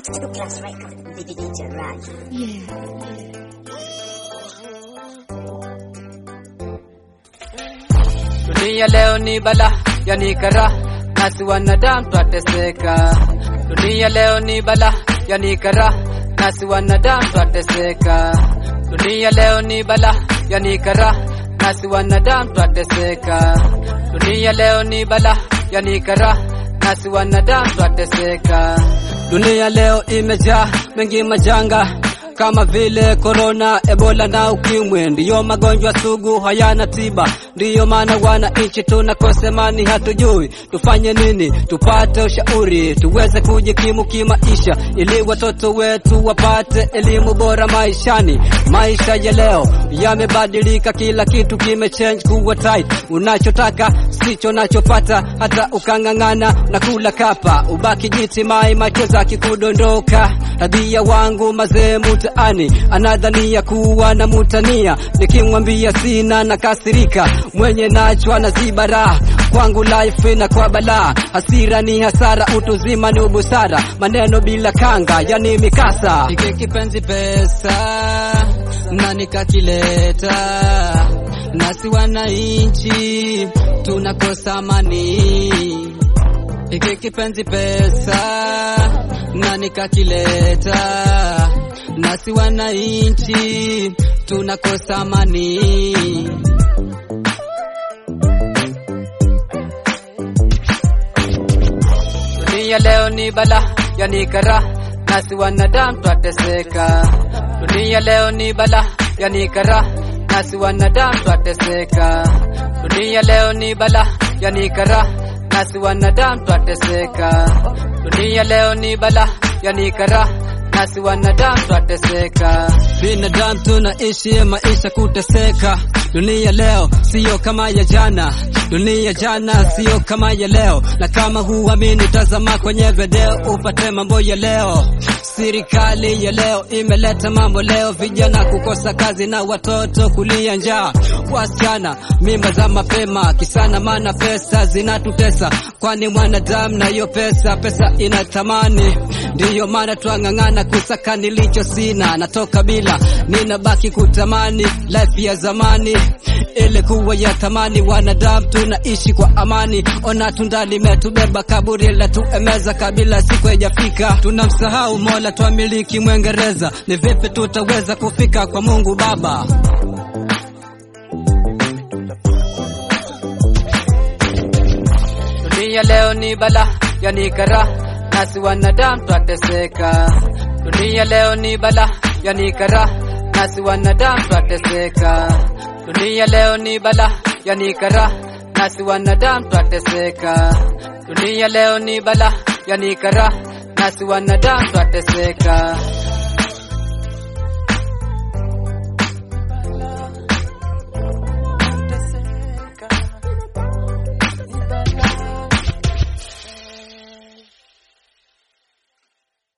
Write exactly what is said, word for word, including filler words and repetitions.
Two Class Record, D J Raj. Dunia leo ni bala, yani kara, nasi wanadamu twateseka. Dunia leo ni bala, yani kara, nasi wanadamu twateseka. Dunia leo ni bala, yani kara, nasi wanadamu twateseka. Dunia leo ni bala, yani kara, nasi wanadamu twateseka. Dunia leo imejaa mengi majanga kama vile corona, ebola na ukimwi. Ndiyo magonjwa sugu hayana tiba, ndiyo maana wananchi tunakosa amani, hatujui tufanye nini tupate ushauri tuweze kujikimu kimaisha, ili watoto wetu wapate elimu bora maishani. Maisha ya leo yamebadilika, kila kitu kimechange kuwa tight. Unachotaka sicho unachopata, hata ukangangana na kula kapa ubaki jiti mai machozi kikudondoka. Tabia wangu mazee mtaani anadhania kuwa na mutania, nikimwambia sina na kasirika, mwenye nacho anazibara. Kwangu life na kwa bala, hasira ni hasara, utuzima ni ubusara, maneno bila kanga yani mikasa. Hiki kipenzi pesa na nikakileta, nasi wananchi tunakosa amani. Hiki kipenzi pesa na nikakileta, nasi wananchi tunakosa amani. Dunia leo ni bala, yani kara, nasi wanadamu twateseka. Dunia leo ni bala, yani kara, nasi wanadamu twateseka. Dunia leo ni bala, yani kara, nasi wanadamu twateseka. Dunia leo ni bala, yani kara, nasi wanadamu twateseka. Binadamu tunaishi maisha kuteseka. Dunia leo sio kama ya jana, dunia jana sio kama ya leo. Na kama huamini tazama kwenye video upate mambo ya leo. Serikali ya leo imeleta mambo leo, vijana kukosa kazi na watoto kulia njaa. Wasichana mimba za mapema kisana, maana pesa zinatutesa. Kwani mwanadamu na hiyo pesa, pesa inatamani. Ndiyo maana tuangangana kusaka nilicho sina, natoka bila ninabaki kutamani life ya zamani ile kuwa ya tamani. Wanadamu tunaishi kwa amani, ona tunda limetubeba kaburi la tuemeza kabila siku haijafika. Tunamsahau Mola tuamiliki Mwingereza, ni vipi tutaweza kufika kwa Mungu Baba? Dunia leo ni bala, yani kara, nasi wanadamu twateseka. Dunia leo ni bala, yani kara, nasi wanadamu twateseka. Dunia leo ni bala, yani kara, nasi wanadamu twateseka. Dunia leo ni bala, yani kara, nasi wanadamu twateseka.